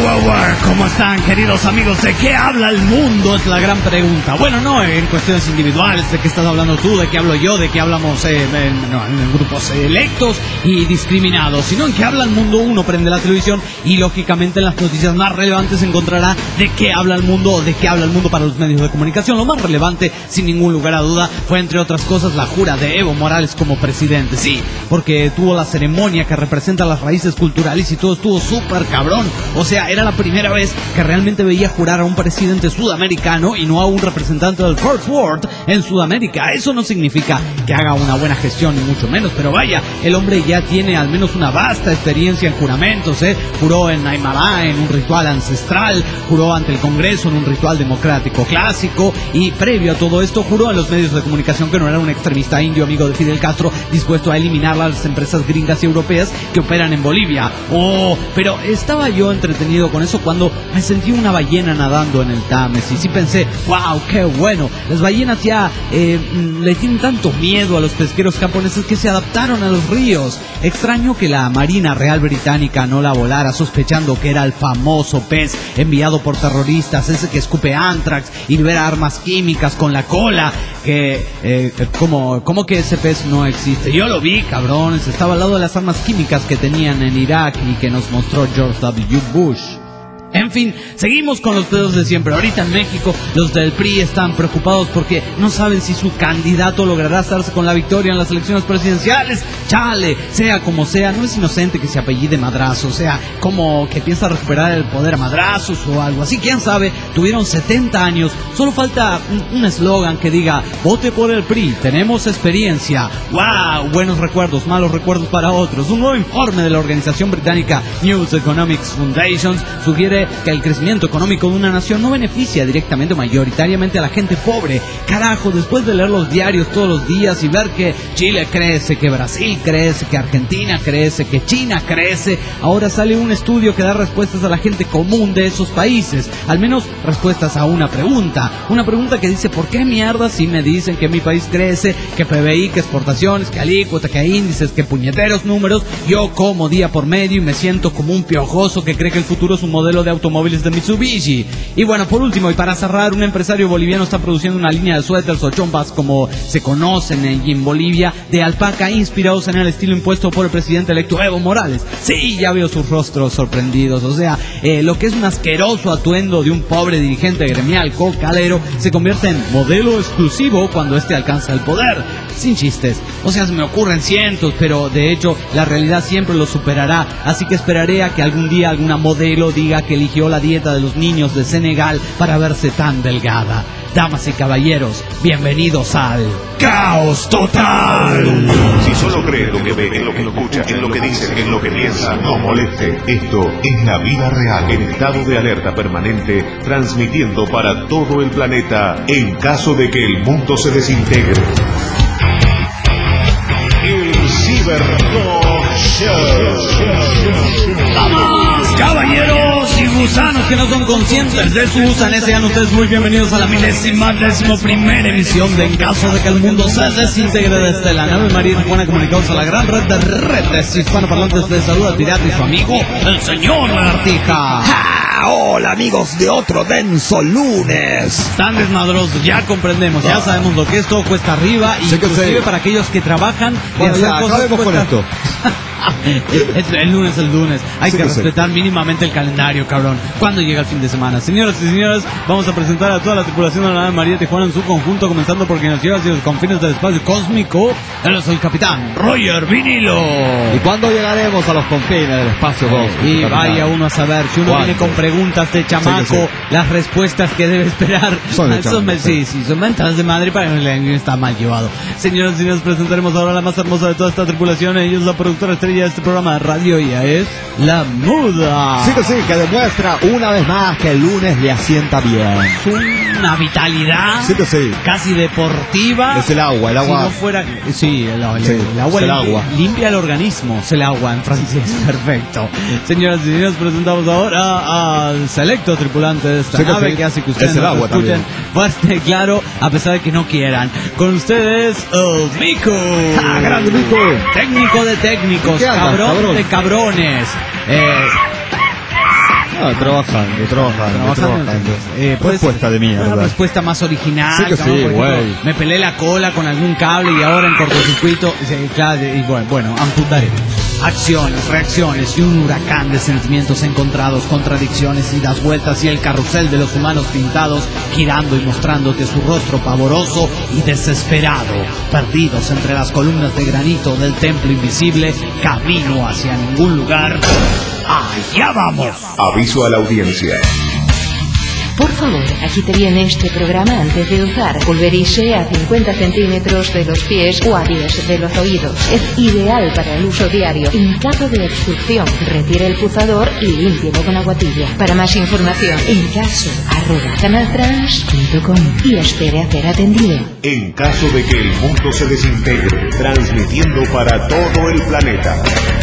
¿Cómo están, queridos amigos? ¿De qué habla el mundo? Es la gran pregunta. Bueno, no en cuestiones individuales, de qué estás hablando tú, de qué hablo yo, de qué hablamos en grupos selectos y discriminados, sino en qué habla el mundo. Uno prende la televisión y lógicamente en las noticias más relevantes encontrará de qué habla el mundo o de qué habla el mundo para los medios de comunicación. Lo más relevante, sin ningún lugar a duda, fue entre otras cosas la jura de Evo Morales como presidente. Sí, porque tuvo la ceremonia que representa las raíces culturales y todo estuvo súper cabrón. O sea, era la primera vez que realmente veía jurar a un presidente sudamericano y no a un representante del First World en Sudamérica. Eso no significa que haga una buena gestión, ni mucho menos, pero vaya, el hombre ya tiene al menos una vasta experiencia en juramentos, juró en Aymará en un ritual ancestral, juró ante el Congreso en un ritual democrático clásico y previo a todo esto juró en los medios de comunicación que no era un extremista indio amigo de Fidel Castro dispuesto a eliminar las empresas gringas y europeas que operan en Bolivia. Pero estaba yo entretenido con eso cuando me sentí una ballena nadando en el Támesis y pensé, wow, qué bueno, las ballenas ya le tienen tanto miedo a los pesqueros japoneses que se adaptaron a los ríos. Extraño que la Marina Real Británica no la volara sospechando que era el famoso pez enviado por terroristas, ese que escupe anthrax y libera armas químicas con la cola, ¿cómo que ese pez no existe? Yo lo vi, cabrones, estaba al lado de las armas químicas que tenían en Irak y que nos mostró George W. Bush. En fin, seguimos con los pedos de siempre. Ahorita en México los del PRI están preocupados porque no saben si su candidato logrará hacerse con la victoria en las elecciones presidenciales. Chale, sea como sea, no es inocente que se apellide Madrazo, o sea, como que piensa recuperar el poder a madrazos o algo así, quién sabe. Tuvieron 70 años, solo falta un eslogan que diga, vote por el PRI, tenemos experiencia. Wow, buenos recuerdos, malos recuerdos para otros. Un nuevo informe de la organización británica News Economics Foundation sugiere que el crecimiento económico de una nación no beneficia directamente o mayoritariamente a la gente pobre. Carajo, después de leer los diarios todos los días y ver que Chile crece, que Brasil crece, que Argentina crece, que China crece, ahora sale un estudio que da respuestas a la gente común de esos países, al menos respuestas a una pregunta que dice, ¿por qué mierda si me dicen que mi país crece, que PBI, que exportaciones, que alícuota, que índices, que puñeteros números, yo como día por medio y me siento como un piojoso que cree que el futuro es un modelo de automóviles de Mitsubishi? Y bueno, por último y para cerrar, un empresario boliviano está produciendo una línea de suéteres o chompas, como se conocen en Bolivia, de alpaca, inspirados en el estilo impuesto por el presidente electo Evo Morales. Sí, ya veo sus rostros sorprendidos. O sea, lo que es un asqueroso atuendo de un pobre dirigente gremial cocalero se convierte en modelo exclusivo cuando este alcanza el poder. Sin chistes, o sea, se me ocurren cientos, pero de hecho la realidad siempre lo superará, así que esperaré a que algún día alguna modelo diga que eligió la dieta de los niños de Senegal para verse tan delgada. Damas y caballeros, bienvenidos al Caos Total. Si solo crees lo que ve, en lo que escucha, en lo que dice, en lo que piensa, no moleste. Esto es la vida real, en estado de alerta permanente, transmitiendo para todo el planeta en caso de que el mundo se desintegre. El Cibertalk Show. ¡Vamos, caballeros y gusanos que no son conscientes de su gusanés! Sean ustedes muy bienvenidos a la 11ª emisión de En caso de que el mundo se desintegre, desde la nave María Tijuana, comunicados a la gran red de redes hispanoparlantes. Les saluda Pirata y su amigo, el señor Lagartija. Hola amigos de otro denso lunes. Tan desmadrosos, ya comprendemos, ya sabemos lo que es, todo cuesta arriba, y inclusive para aquellos que trabajan. Bueno, ya acabemos con esto. El lunes es el lunes. Hay que respetar mínimamente el calendario, cabrón. ¿Cuándo llega el fin de semana? Señoras y señores, vamos a presentar a toda la tripulación de la nave María Tijuana en su conjunto, comenzando por quien nos lleva hacia los confines del espacio cósmico. Él es el capitán Roger Vinilo. ¿Y cuándo llegaremos a los confines del espacio cósmico? Y vaya uno a saber, si uno viene con preguntas de chamaco, las respuestas que debe esperar son mentadas de madre para que no está mal llevado. Señoras y señores, presentaremos ahora a la más hermosa de toda esta tripulación. Ella es la productora estrella de este programa de radio, ella es la Muda. Sí, que demuestra una vez más que el lunes le asienta bien. Una vitalidad casi deportiva. Es el agua. Si no fuera, el agua limpia el organismo. Es el agua en francés. Perfecto. Señoras y señores, presentamos ahora al selecto tripulante de esta nave que hace que ustedes nos escuchen fuerte y claro, a pesar de que no quieran. Con ustedes, el Mico. ¡Grande Mico! Técnico de técnicos, cabrón de cabrones. Trabajando. Respuesta de mierda. Una respuesta más original. Sí que sí, güey. Me pelé la cola con algún cable y ahora en cortocircuito. Claro, y bueno, amputaremos. Acciones, reacciones y un huracán de sentimientos encontrados, contradicciones, idas, vueltas y el carrusel de los humanos pintados, girando y mostrándote su rostro pavoroso y desesperado, perdidos entre las columnas de granito del templo invisible, camino hacia ningún lugar. ¡Allá vamos! Aviso a la audiencia. Por favor, agite bien este programa antes de usar. Pulverice a 50 centímetros de los pies o a 10 de los oídos. Es ideal para el uso diario. En caso de obstrucción, retire el pulsador y límpielo con agua tibia. Para más información, encaso@canaltrans.com y espere a ser atendido. En caso de que el mundo se desintegre, transmitiendo para todo el planeta.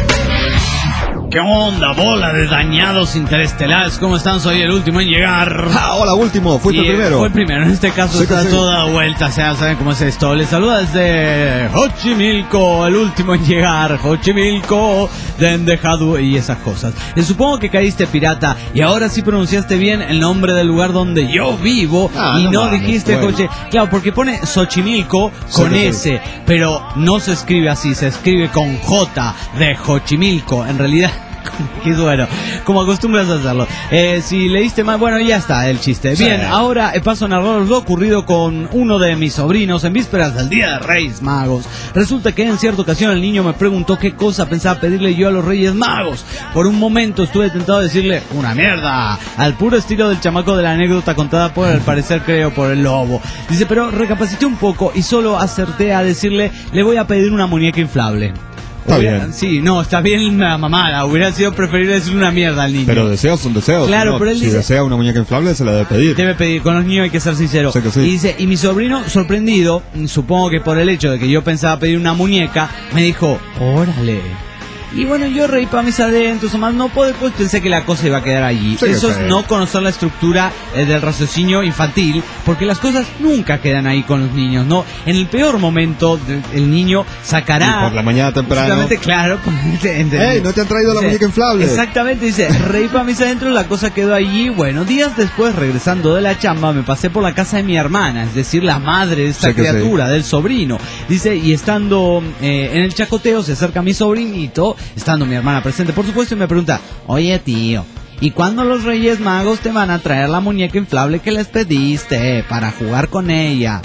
¿Qué onda, bola de dañados interestelares? ¿Cómo están? Soy el último en llegar. Hola, último, fuiste el primero. Fue el primero, en este caso está toda vuelta, ¿saben cómo es esto? Les saluda desde Xochimilco, el último en llegar, Xochimilco, Dendejadu y esas cosas. Supongo que caíste pirata y ahora sí pronunciaste bien el nombre del lugar donde yo vivo y no dijiste Xochimilco. Claro, porque pone Xochimilco con S, pero no se escribe así, se escribe con J de Xochimilco, en realidad. Qué bueno, como acostumbras a hacerlo. Si leíste mal, bueno, ya está el chiste. Bien, ahora paso a narrar lo ocurrido con uno de mis sobrinos en vísperas del Día de Reyes Magos. Resulta que en cierta ocasión el niño me preguntó qué cosa pensaba pedirle yo a los Reyes Magos. Por un momento estuve tentado de decirle una mierda, al puro estilo del chamaco de la anécdota contada por al parecer creo por el lobo. Dice, pero recapacité un poco y solo acerté a decirle, le voy a pedir una muñeca inflable. Está bien. Sí, no, está bien la mamada. Hubiera sido preferible decir una mierda al niño. Pero deseos son deseos. Claro, ¿no? pero él si dice, desea una muñeca inflable, se la debe pedir. Debe pedir. Con los niños hay que ser sincero. Sé que sí. Y dice, y mi sobrino, sorprendido, supongo que por el hecho de que yo pensaba pedir una muñeca, me dijo, órale. Y bueno, yo reí para mis adentros, o más no puedo, pues pensé que la cosa iba a quedar allí. Sí, eso es no conocer la estructura del raciocinio infantil, porque las cosas nunca quedan ahí con los niños, ¿no? En el peor momento, el niño sacará... Y por la mañana temprano. Exactamente, claro. ¡Ey, no te han traído la muñeca inflable! Exactamente, dice, reí para mis adentros, la cosa quedó allí. Bueno, días después, regresando de la chamba, me pasé por la casa de mi hermana, es decir, la madre de esta criatura, del sobrino. Dice, y estando en el chacoteo, se acerca mi sobrinito, estando mi hermana presente, por supuesto, y me pregunta, oye tío, ¿y cuándo los Reyes Magos te van a traer la muñeca inflable que les pediste para jugar con ella?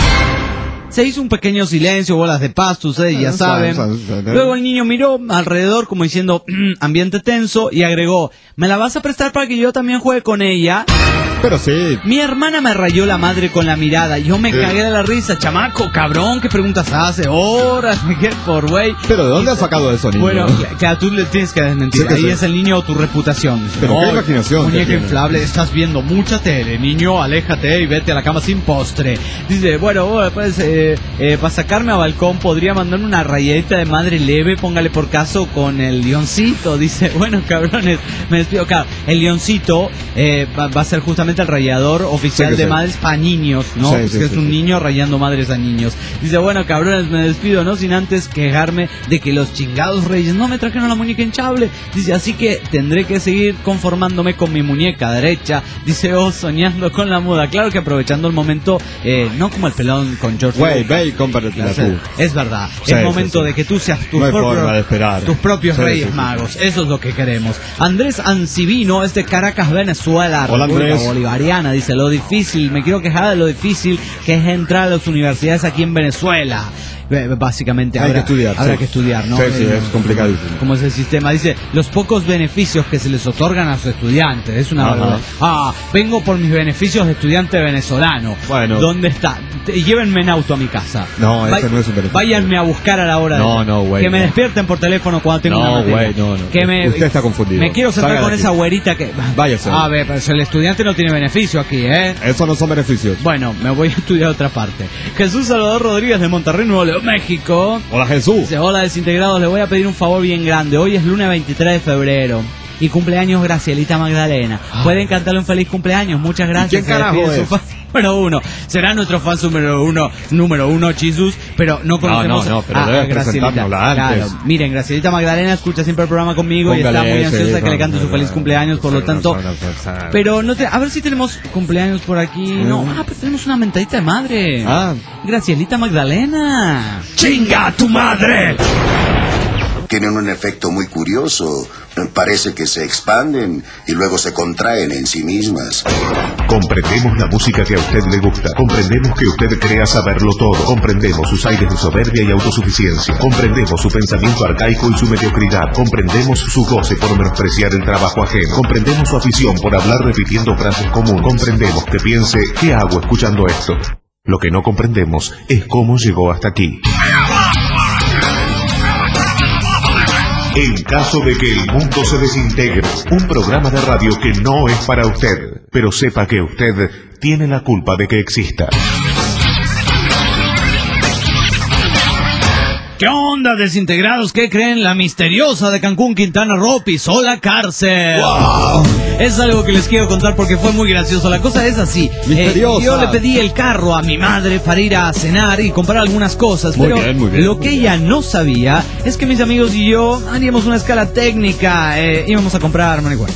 Se hizo un pequeño silencio, bolas de pasto, ustedes ya saben. Luego el niño miró alrededor como diciendo, ambiente tenso, y agregó, ¿me la vas a prestar para que yo también juegue con ella? Pero sí. Mi hermana me rayó la madre con la mirada. Yo me cagué de la risa. Chamaco, cabrón, ¿qué preguntas hace? Horas, ¿qué por güey? ¿Pero de dónde has sacado eso, niño? Bueno, claro, tú le tienes que desmentir. Ahí es el niño o tu reputación. Pero qué imaginación. Muñeca inflable, estás viendo mucha tele, niño, aléjate y vete a la cama sin postre. Dice, bueno, pues para sacarme a balcón podría mandarme una rayadita de madre leve, póngale por caso con el leoncito. Dice, bueno, cabrones, me despido. Claro, el leoncito va a ser justamente el rayador oficial de madres para niños, ¿no? Es un niño rayando madres a niños. Dice, bueno, cabrones, me despido, no sin antes quejarme de que los chingados Reyes no me trajeron la muñeca hinchable. Dice, así que tendré que seguir conformándome con mi muñeca derecha. Dice, soñando con la muda. Claro que aprovechando el momento, no como el pelón con George Wey, ve y cómpratela tú. Es verdad, es momento de que tú seas tus propios Reyes Magos. Eso es lo que queremos. Andrés Ancivino es de Caracas, Venezuela. Hola, Andrés. Bolivariana, dice, lo difícil, me quiero quejar de lo difícil que es entrar a las universidades aquí en Venezuela. Básicamente habrá que estudiar, ¿no? Sí, es complicadísimo. Como es el sistema, dice, los pocos beneficios que se les otorgan a sus estudiantes, es una verdad. Vengo por mis beneficios de estudiante venezolano. Bueno. ¿Dónde está? Llévenme en auto a mi casa. No, ese no es un beneficio. Váyanme a buscar a la hora güey. Que me despierten por teléfono cuando tengo una materia. No. Usted está confundido. Me quiero sentar con esa güerita que... Váyase. A ver, pero el estudiante no tiene beneficio aquí, ¿eh? Eso no son beneficios. Bueno, me voy a estudiar otra parte. Jesús Salvador Rodríguez de Monterrey, Nuevo León, México. Hola, Jesús. Dice, hola, desintegrados, le voy a pedir un favor bien grande. Hoy es lunes 23 de febrero. Y cumpleaños Gracielita Magdalena. ¿Pueden cantarle un feliz cumpleaños? Muchas gracias. ¿Quién carajo es? número uno. Será nuestro fan número uno, Jesus, pero no conocemos pero debes presentárnosla antes. Claro, miren, Gracielita Magdalena escucha siempre el programa conmigo. Póngale, y está muy ansiosa que le cante su feliz cumpleaños, por lo tanto. Pero no a ver si tenemos cumpleaños por aquí. No, pero tenemos una mentadita de madre. Gracielita Magdalena. ¡Chinga tu madre! Tienen un efecto muy curioso. Parece que se expanden y luego se contraen en sí mismas. Comprendemos la música que a usted le gusta. Comprendemos que usted crea saberlo todo. Comprendemos sus aires de soberbia y autosuficiencia. Comprendemos su pensamiento arcaico y su mediocridad. Comprendemos su goce por menospreciar el trabajo ajeno. Comprendemos su afición por hablar repitiendo frases comunes. Comprendemos que piense, ¿qué hago escuchando esto? Lo que no comprendemos es cómo llegó hasta aquí. En caso de que el mundo se desintegre, un programa de radio que no es para usted, pero sepa que usted tiene la culpa de que exista. ¿Qué onda, desintegrados? ¿Qué creen? La misteriosa de Cancún, Quintana Roo pisó la cárcel. ¡Wow! Es algo que les quiero contar porque fue muy gracioso. La cosa es así. Yo le pedí el carro a mi madre para ir a cenar y comprar algunas cosas. Muy bien. Lo que ella no sabía es que mis amigos y yo haríamos una escala técnica. Íbamos a comprar marihuana.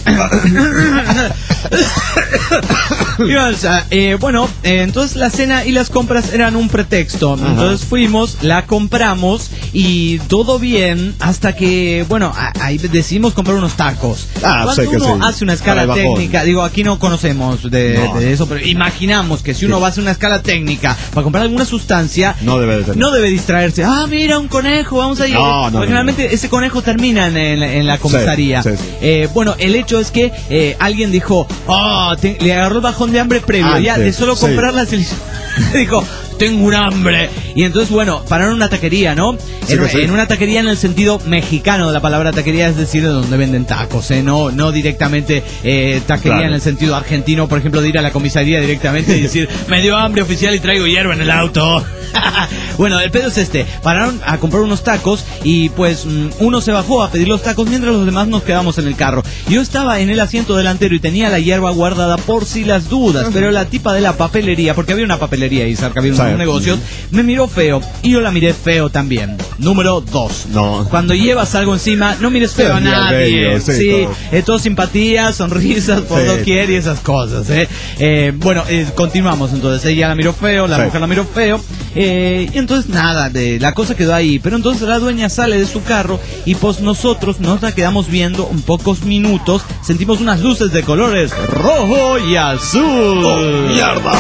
Entonces la cena y las compras eran un pretexto. Entonces fuimos, la compramos y todo bien hasta que, ahí decidimos comprar unos tacos. Cuando uno hace una escala técnica, digo, aquí no conocemos de eso, pero imaginamos que si uno va a hacer una escala técnica para comprar alguna sustancia, no debe distraerse. Mira, un conejo, vamos a ir. Porque generalmente ese conejo termina en la comisaría. El hecho es que alguien dijo, le agarró el bajón de hambre previo. Ya de solo comprarla se le hizo. Dijo, tengo un hambre. Y entonces, pararon una taquería, ¿no? En una taquería en el sentido mexicano de la palabra taquería, es decir, de donde venden tacos, no directamente taquería en el sentido argentino, por ejemplo, de ir a la comisaría directamente y decir, me dio hambre, oficial, y traigo hierba en el auto. El pedo es pararon a comprar unos tacos y pues uno se bajó a pedir los tacos mientras los demás nos quedamos en el carro. Yo estaba en el asiento delantero y tenía la hierba guardada por si las dudas, pero la tipa de la papelería, porque había una papelería ahí cerca, había unos negocios, me miró feo y yo la miré feo también. Número 2. Cuando llevas algo encima, no mires feo a nadie. Todo simpatía, sonrisas por doquier y esas cosas. Continuamos entonces. Ella la miró feo, la mujer la miró feo. Y entonces nada, la cosa quedó ahí. Pero entonces la dueña sale de su carro y pues nosotros nos la quedamos viendo un pocos minutos. Sentimos unas luces de colores rojo y azul. ¡Oh, mierda!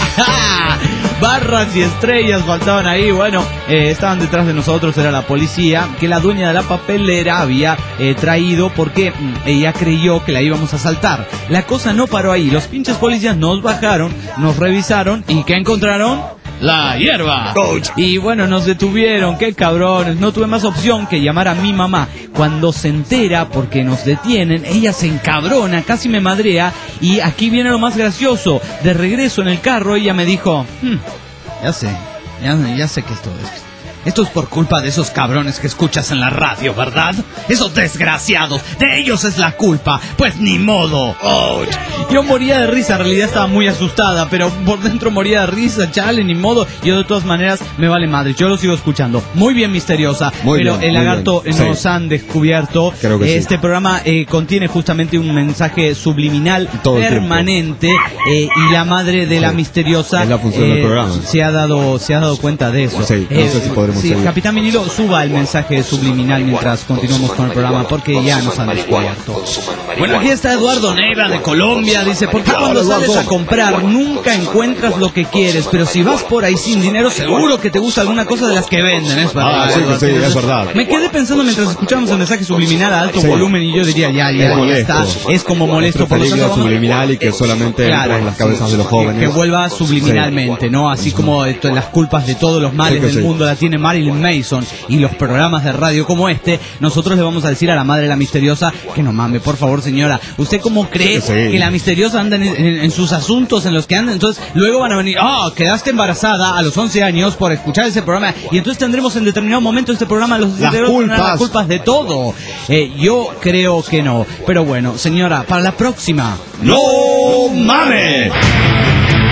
Barras y estrellas faltaban ahí. Estaban detrás de nosotros, era la policía que la dueña de la papelera había traído porque ella creyó que la íbamos a asaltar. La cosa no paró ahí. Los pinches policías nos bajaron, nos revisaron y ¿qué encontraron? La hierba. Y nos detuvieron, qué cabrones. No tuve más opción que llamar a mi mamá. Cuando se entera porque nos detienen, ella se encabrona, casi me madrea. Y aquí viene lo más gracioso. De regreso en el carro, ella me dijo, ya sé que esto es por culpa de esos cabrones que escuchas en la radio, ¿verdad? Esos desgraciados, de ellos es la culpa. Pues ni modo. Yo moría de risa, en realidad estaba muy asustada, pero por dentro moría de risa, chale, ni modo. Yo de todas maneras me vale madre, yo lo sigo escuchando. Muy bien, misteriosa. El lagarto nos han descubierto. Este programa contiene justamente un mensaje subliminal permanente y la madre de la misteriosa es la función del programa. Se ha dado cuenta de eso. No sé si podremos Capitán Vinilo, suba el mensaje subliminal mientras continuamos con el programa porque ya nos han descubierto. Aquí está Eduardo Negra de Colombia. Dice, ¿por qué cuando sales a comprar nunca encuentras lo que quieres? Pero si vas por ahí sin dinero, seguro que te gusta alguna cosa de las que venden. Es verdad. Es verdad. Me quedé pensando mientras escuchamos el mensaje subliminal a alto volumen y yo diría, ya está. Es como molesto. Por lo subliminal y que solamente entra en las cabezas de los jóvenes. Que vuelva subliminalmente, ¿no? Así como las culpas de todos los males del mundo la tiene Marilyn Manson y los programas de radio como nosotros le vamos a decir a la madre de la misteriosa que no mame, por favor, señora. ¿Usted cómo cree que la misteriosa anda en sus asuntos en los que anda? Entonces luego van a venir, quedaste embarazada a los 11 años por escuchar ese programa y entonces tendremos en determinado momento este programa las culpas de todo. Yo creo que no, pero señora, para la próxima, ¡no mames!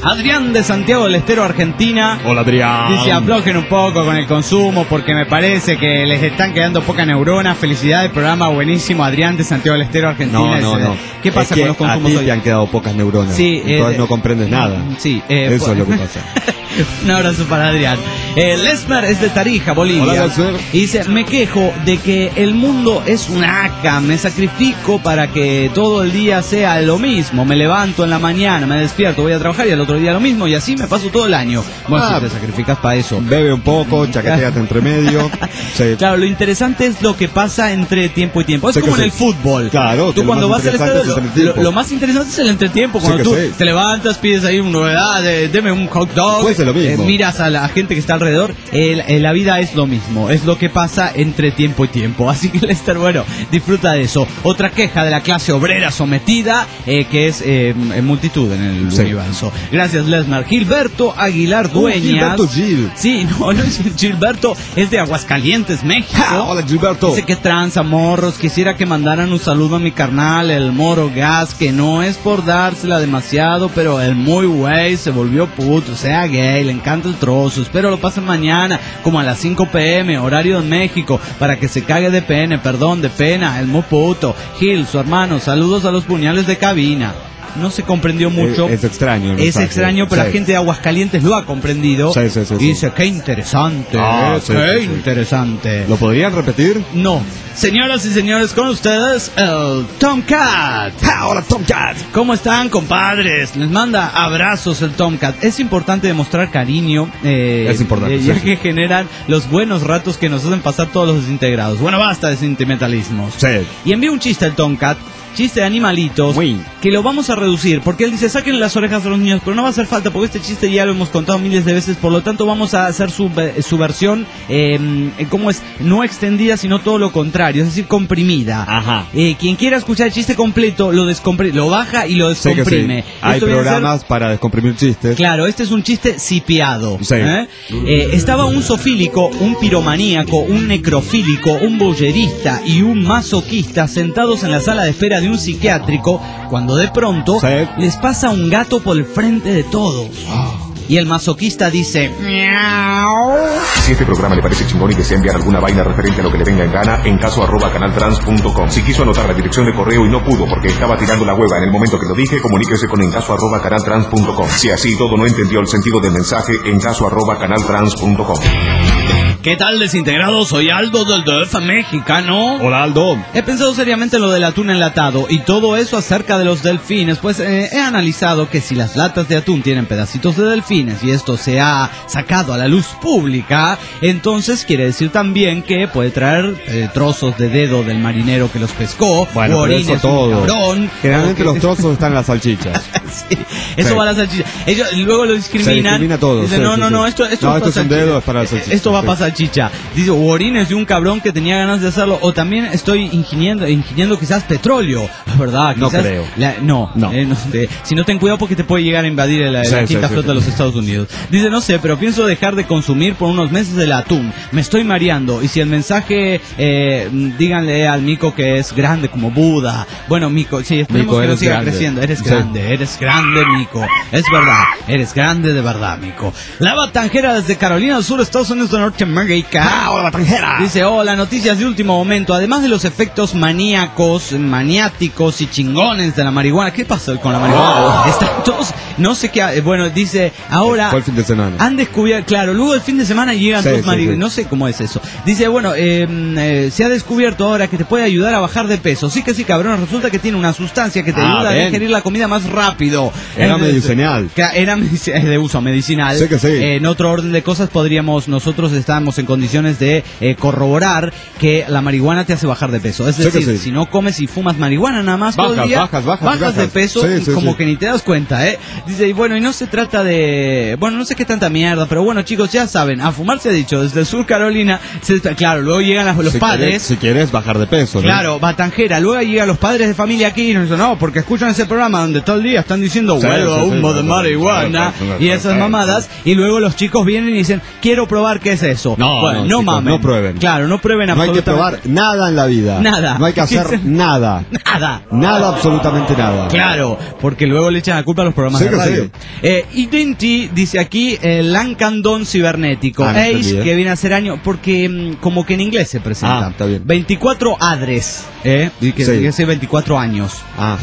Adrián de Santiago del Estero, Argentina. Hola, Adrián. Dice, aflojen un poco con el consumo porque me parece que les están quedando pocas neuronas. Felicidades, programa buenísimo. Adrián de Santiago del Estero, Argentina. No. ¿Qué pasa con los consumos a ti hoy? te han quedado pocas neuronas. Sí, entonces no comprendes nada. Sí. Eso es lo que pasa. Un abrazo para Adrián. Lesnar es de Tarija, Bolivia. Hola, Lesnar. Y dice, me quejo de que el mundo es una haca. Me sacrifico para que todo el día sea lo mismo. Me levanto en la mañana, me despierto, voy a trabajar y al otro día lo mismo. Y así me paso todo el año. Bueno, si te sacrificas para eso. Bebe un poco, chaqueteate entre medio. Sí. Claro, lo interesante es lo que pasa entre tiempo y tiempo. Es como en el fútbol. Claro. Tú cuando vas al estadio, lo más interesante es el entretiempo. Cuando tú te levantas, pides ahí una novedad, deme un hot dog. Pues es lo mismo. Miras a la gente que está alrededor. La vida es lo mismo. Es lo que pasa entre tiempo y tiempo. Así que Lester, bueno, disfruta de eso. Otra queja de la clase obrera sometida, que es multitud en el universo. Gracias, Lesnar. Gilberto Aguilar Dueñas. Gilberto Gil. Sí, no es Gilberto, es de Aguascalientes, México. Hola, Gilberto. Dice que tranza, morros. Quisiera que mandaran un saludo a mi carnal, el Moro Gas, que no es por dársela demasiado, pero el muy güey se volvió puto, sea gay, le encanta el trozo. Espero lo pasen mañana, como a las 5 p.m., horario en México, para que se cague de pena, el muy puto. Gil, su hermano, saludos a los puñales de cabina. No se comprendió mucho. Es extraño. Es extraño, pero la gente de Aguascalientes lo ha comprendido. Sí. Y dice, qué interesante. Qué interesante. ¿Lo podrían repetir? No. Señoras y señores, con ustedes, el Tomcat. Hola, Tomcat. ¿Cómo están, compadres? Les manda abrazos el Tomcat. Es importante demostrar cariño. Es importante. Ya que generan los buenos ratos que nos hacen pasar todos los desintegrados. Bueno, basta de sentimentalismos. Sí. Y envía un chiste al Tomcat. Chiste de animalitos, que lo vamos a reducir, porque él dice, saquen las orejas a los niños, pero no va a hacer falta, porque este chiste ya lo hemos contado miles de veces, por lo tanto vamos a hacer su versión, ¿cómo es? No extendida, sino todo lo contrario, es decir, comprimida. Ajá. Quien quiera escuchar el chiste completo, lo baja y lo descomprime. Sí. Hay programas para descomprimir chistes. Claro, este es un chiste sipiado. Sí. Estaba un zoofílico, un piromaníaco, un necrofílico, un boyerista y un masoquista sentados en la sala de espera de un psiquiátrico, cuando de pronto les pasa un gato por el frente de todos. Y el masoquista dice, miau. Si este programa le parece chingón y desea enviar alguna vaina referente a lo que le venga en gana, en caso @canaltrans.com. Si quiso anotar la dirección de correo y no pudo porque estaba tirando la hueva en el momento que lo dije, comuníquese con encaso@canaltrans.com. Si así todo no entendió el sentido del mensaje, encaso@canaltrans.com. ¿Qué tal, desintegrados? Soy Aldo del DF mexicano. Hola, Aldo. He pensado seriamente en lo del atún enlatado y todo eso acerca de los delfines, pues he analizado que si las latas de atún tienen pedacitos de delfines y esto se ha sacado a la luz pública, entonces quiere decir también que puede traer trozos de dedo del marinero que los pescó, bueno, orines eso todo. Cabrón. Generalmente los trozos están en las salchichas. Sí, eso va a la salchicha. Ellos luego lo discriminan. Se discrimina todo. Dicen, no, esto es un dedo, es para la salchicha. Esto va a pasar salchicha. Dice, o orines de un cabrón que tenía ganas de hacerlo, o también estoy ingiriendo quizás petróleo. Es verdad, no quizás, creo. No sé. Si no ten cuidado porque te puede llegar a invadir la quinta flota de los Estados Unidos. Dice, no sé, pero pienso dejar de consumir por unos meses el atún. Me estoy mareando. Y si el mensaje, díganle al mico que es grande como Buda. Bueno, mico, sí, esperemos que no siga creciendo. Eres grande, mico. Es verdad, eres grande de verdad, mico. La Batanjera desde Carolina del Sur, Estados Unidos de Norteamérica. Hola, Batanjera. Dice, hola, noticias de último momento. Además de los efectos maniáticos y chingones de la marihuana. ¿Qué pasó con la marihuana? Están todos, no sé qué, bueno, dice, ahora fue el fin de semana. Han descubierto, claro, luego el fin de semana llegan dos marihuanas. No sé cómo es eso. Dice, bueno, se ha descubierto ahora que te puede ayudar a bajar de peso. Sí, cabrón, resulta que tiene una sustancia que te ayuda a digerir la comida más rápido. Era medicinal. Era de uso medicinal. Sí que sí. En otro orden de cosas nosotros estamos en condiciones de corroborar que la marihuana te hace bajar de peso. Es decir, si no comes y fumas marihuana nada más todo el día, bajas de peso como que ni te das cuenta, Dice, y bueno, y no se trata de, bueno, no sé qué tanta mierda, pero bueno, chicos, ya saben, a fumar se ha dicho, desde el sur Carolina, claro, luego llegan los padres. Si quieres bajar de peso, ¿no? Claro, Batanjera, luego llegan los padres de familia aquí y nos dicen, no, porque escuchan ese programa donde todo el día están diciendo, huevo, humo de marihuana, y esas mamadas, y luego los chicos vienen y dicen, quiero probar qué es eso. No, chicos, mamen. no prueben. Claro, no prueben absolutamente. No hay que probar nada en la vida. Nada. No hay que hacer nada. Nada, absolutamente nada. Claro, porque luego le echan la culpa a los programas de radio. Identity dice aquí, Lancandón cibernético. Age, que viene a ser año, porque como que en inglés se presenta. Está bien. 24 adres, y que dice 24 años.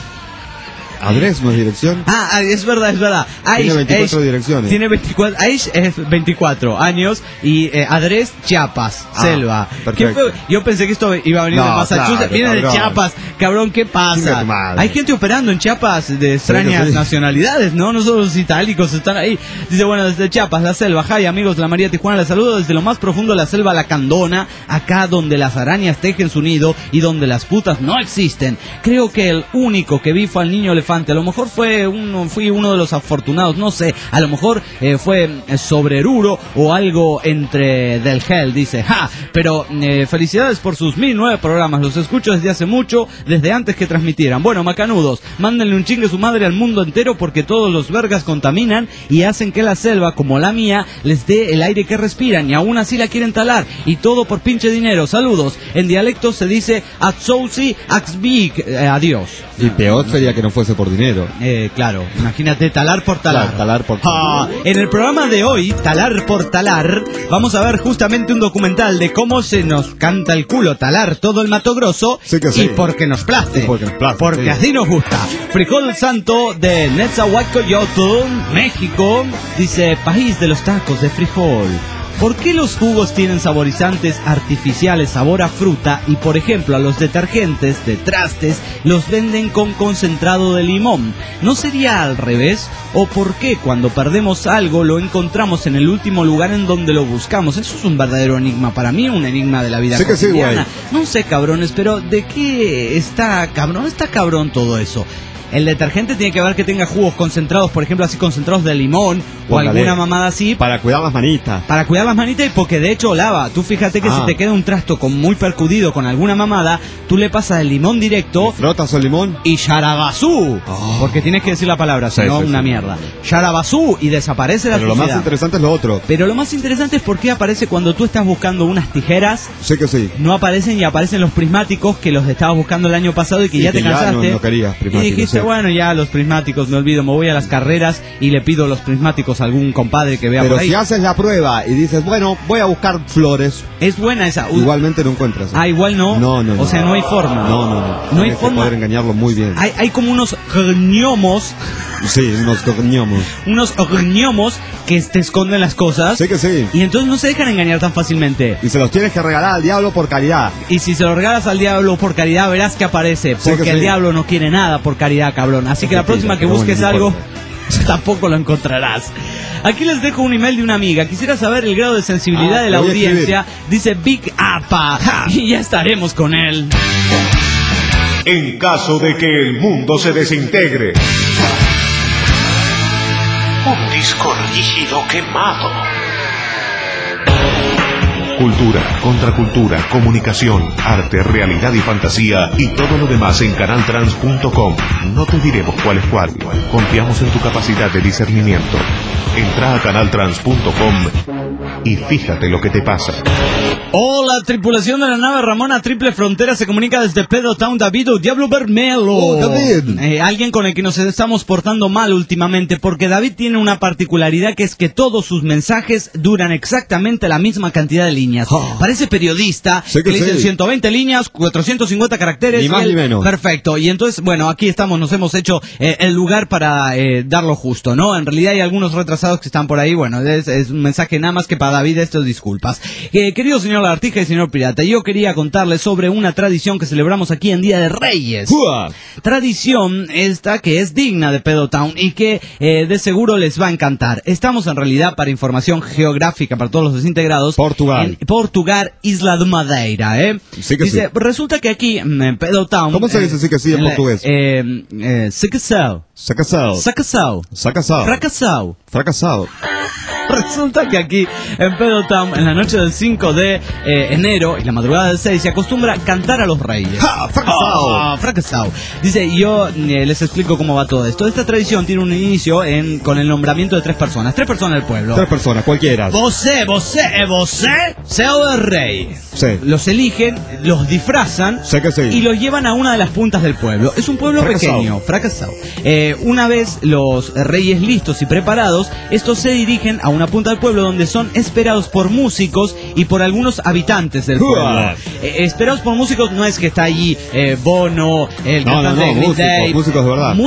¿Adres no es dirección? Es verdad. Tiene 24 direcciones. Tiene 24, Aish es 24 años y Adres, Chiapas, selva. Perfecto. Yo pensé que esto iba a venir de Massachusetts, claro, viene de Chiapas. Cabrón, ¿qué pasa? Hay gente operando en Chiapas de extrañas nacionalidades, ¿no? No solo los itálicos están ahí. Dice, bueno, desde Chiapas, la selva. Hi, amigos de la María Tijuana, les saludo desde lo más profundo de la selva lacandona, acá donde las arañas tejen su nido y donde las putas no existen. Creo que el único que vi fue al niño elefante. A lo mejor fui uno de los afortunados, no sé. A lo mejor fue Sobreruro o algo entre del Hell, dice. Pero felicidades por sus 1009 programas. Los escucho desde hace mucho, desde antes que transmitieran. Bueno, macanudos, mándenle un chingue su madre al mundo entero porque todos los vergas contaminan y hacen que la selva, como la mía, les dé el aire que respiran y aún así la quieren talar. Y todo por pinche dinero. Saludos. En dialecto se dice Atsousi Axbik. Adiós. Y peor sería que no fuese por dinero. Claro, imagínate, talar por talar. Claro, talar por talar. En el programa de hoy, Talar por Talar, vamos a ver justamente un documental de cómo se nos canta el culo talar todo el Mato Grosso. Sí que sí. Y porque nos place. Porque sí. Así nos gusta. Frijol Santo de Netzahualcoyotl, México, dice, país de los tacos de frijol. ¿Por qué los jugos tienen saborizantes artificiales sabor a fruta y, por ejemplo, a los detergentes de trastes los venden con concentrado de limón? ¿No sería al revés? ¿O por qué cuando perdemos algo lo encontramos en el último lugar en donde lo buscamos? Eso es un verdadero enigma para mí, un enigma de la vida cotidiana. No sé, cabrones, pero ¿de qué está cabrón? Está cabrón todo eso. El detergente tiene que ver que tenga jugos concentrados, por ejemplo, así concentrados de limón o alguna mamada así. Para cuidar las manitas. Para cuidar las manitas y porque de hecho lava. Tú fíjate que si te queda un trasto muy percudido con alguna mamada, tú le pasas el limón directo. ¿Frotas el limón? Y Sharabazú. Porque tienes que decir la palabra, si no una mierda. Sharabazú y desaparece la suciedad. Pero lo más interesante es lo otro. Pero lo más interesante es por qué aparece cuando tú estás buscando unas tijeras. Sí que sí. No aparecen y aparecen los prismáticos que los estabas buscando el año pasado y que ya te cansaste. No querías prismáticos. Y dijiste, bueno, ya los prismáticos, me olvido, me voy a las carreras y le pido los prismáticos a algún compadre que vea por ahí. Pero si haces la prueba y dices, bueno, voy a buscar flores. Es buena esa. Igualmente no encuentras. Igual no. No. O sea, no hay forma. No hay forma. Poder engañarlo muy bien. Hay como unos gnomos. Sí, unos gnomos. Unos gnomos que te esconden las cosas. Sí que sí. Y entonces no se dejan engañar tan fácilmente. Y se los tienes que regalar al diablo por caridad. Y si se los regalas al diablo por caridad, verás que aparece. Porque el diablo no quiere nada por caridad, cabrón. Así que la próxima que busques algo, tampoco lo encontrarás. Aquí les dejo un email de una amiga. Quisiera saber el grado de sensibilidad de la audiencia. Dice Big Apa. Y ya estaremos con él. En caso de que el mundo se desintegre. Un disco rígido quemado. Cultura, contracultura, comunicación, arte, realidad y fantasía y todo lo demás en canaltrans.com. No te diremos cuál es cuál. Confiamos en tu capacidad de discernimiento. Entra a canaltrans.com y fíjate lo que te pasa. Hola, tripulación de la nave Ramona Triple Frontera se comunica desde Pedro Town, David o Diablo Bermelo. Oh, David. Alguien con el que nos estamos portando mal últimamente, porque David tiene una particularidad que es que todos sus mensajes duran exactamente la misma cantidad de líneas. Parece periodista, que le dicen 120 líneas, 450 caracteres. Ni más ni menos. Perfecto, y entonces, bueno, aquí estamos, nos hemos hecho el lugar para dar lo justo, ¿no? En realidad hay algunos retrasados que están por ahí, bueno, es un mensaje nada más que para David, estos disculpas. Querido señor Lagartija y señor Pirata, yo quería contarles sobre una tradición que celebramos aquí en Día de Reyes. Tradición esta que es digna de Pedro Town y que de seguro les va a encantar. Estamos en realidad, para información geográfica para todos los desintegrados, Portugal. En Portugal, Isla de Madeira, Sí que dice, sí. Resulta que aquí en Pedro Town... ¿Cómo se dice sí que sí en portugués? Fracasado. Fracasado. Resulta que aquí en Pedotown, en la noche del 5 de enero y la madrugada del 6, se acostumbra cantar a los reyes. Fracasado. Dice, yo les explico cómo va todo esto. Esta tradición tiene un inicio con el nombramiento de tres personas del pueblo. 3 personas, cualquiera. Vosé, sea el rey. Sí. Los eligen, los disfrazan Sé que sí. y los llevan a una de las puntas del pueblo. Es un pueblo pequeño, fracasado. Una vez los reyes listos y preparados, estos se dirigen a una punta del pueblo donde son esperados por músicos y por algunos habitantes del pueblo. Esperados por músicos no es que está allí Bono, el cantante de Green Day. Músicos de verdad.